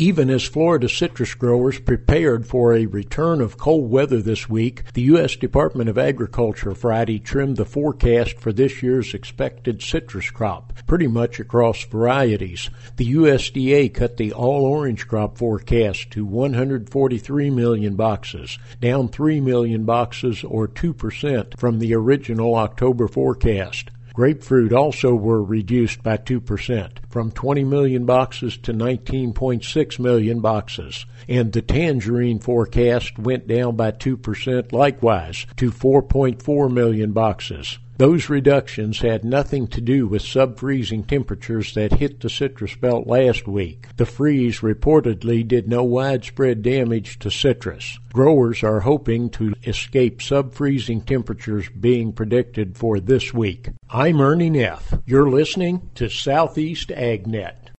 Even as Florida citrus growers prepared for a return of cold weather this week, the U.S. Department of Agriculture Friday trimmed the forecast for this year's expected citrus crop, pretty much across varieties. The USDA cut the all-orange crop forecast to 143 million boxes, down 3 million boxes or 2% from the original October forecast. Grapefruit also were reduced by 2%, from 20 million boxes to 19.6 million boxes. And the tangerine forecast went down by 2% likewise to 4.4 million boxes. Those reductions had nothing to do with sub-freezing temperatures that hit the citrus belt last week. The freeze reportedly did no widespread damage to citrus. Growers are hoping to escape sub-freezing temperatures being predicted for this week. I'm Ernie Neff. You're listening to Southeast AgNet.